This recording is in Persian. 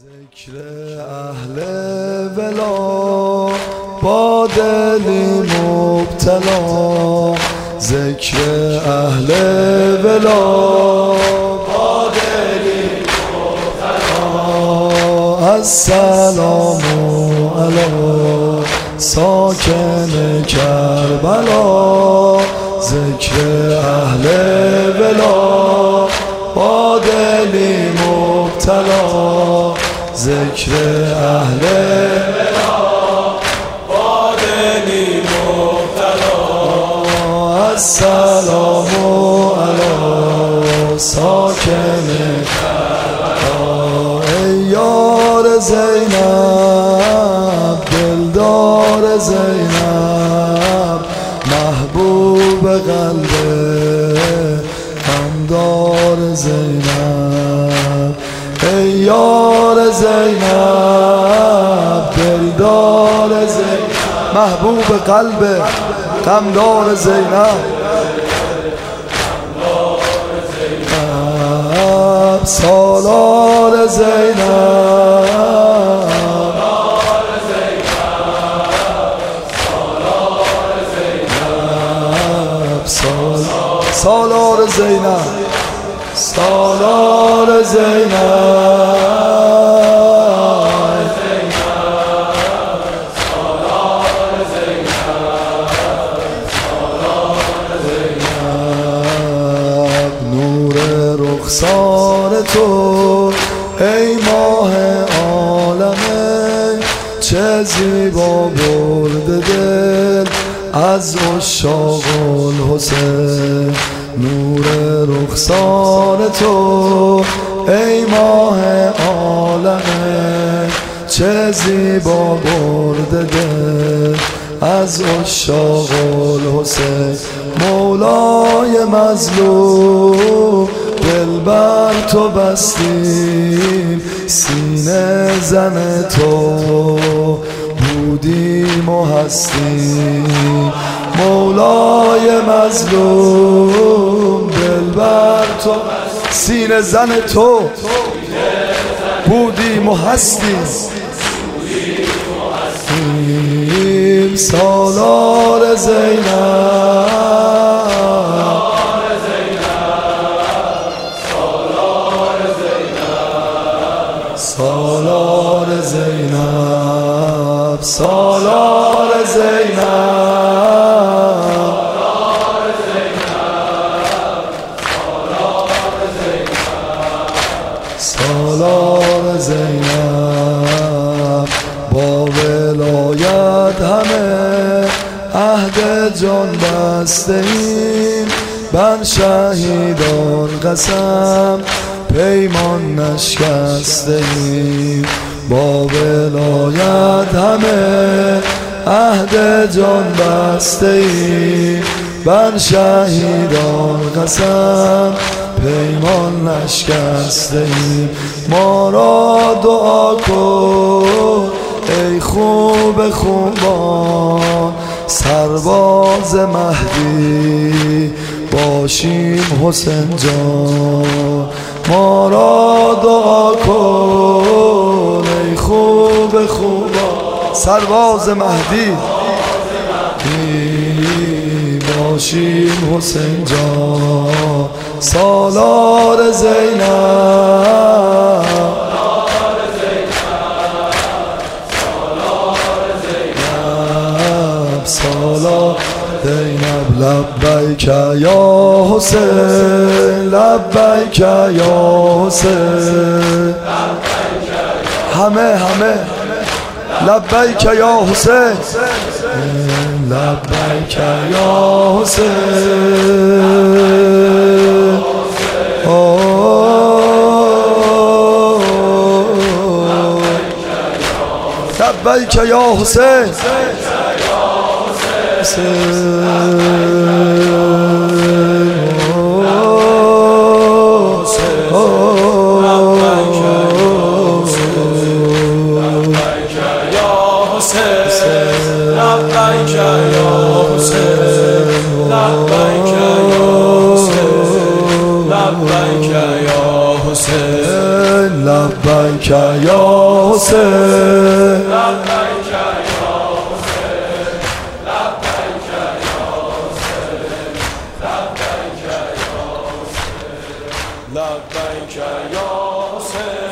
ذکر اهل ولا با دلی مبتلا، ذکر اهل ولا با دلی مبتلا. السلام علی ساکن کربلا، ذکر اهل ولا با دلی مبتلا، ذکر اهل ولا با دلی مبتلا. السلام علی ساکن کربلا. ای یار زینب دلدار زینب، محبوب قلب همدار زینب. ای یار زینب دلدار زینب، محبوب قلب غمدار زینب. سالار زینب، سالار زینب، سالار زینب، نور رخسار تو ای ماه عالمه، چه زیبا برده دل از عشاق الحسین. نور رخسار تو ای ماه عالمه، چه زیبا برده دل از عشاق الحسین. مولای مظلوم دل بر تو بستیم، سینه زن تو بودیم و هستیم. مولای مظلوم دل بر تو، سینه زن تو بودیم و هستیم. سالار زینب، سالار زینب، سالار زینب، سالار زینب. با ولایت همه عهد جان بسته ایم، بر شهیدان قسم پیمان نشکسته ایم. با ولایت همه عهد جان بسته ایم، بر شهیدان قسم پیمان نشکسته ایم. ما را دعا کن ای خوب خوبان، سرباز مهدی باشیم حسین جان. ما را دعا کن ای خوب خوبان، سرباز مهدی باشیم حسین جان. سالار زینب، سالار زینب. لبیک یا حسین، لبیک یا حسین، همه لبیک یا حسین، لبیک یا حسین. لبیک یا حسین، لبیک یا حسین لبیک یا حسین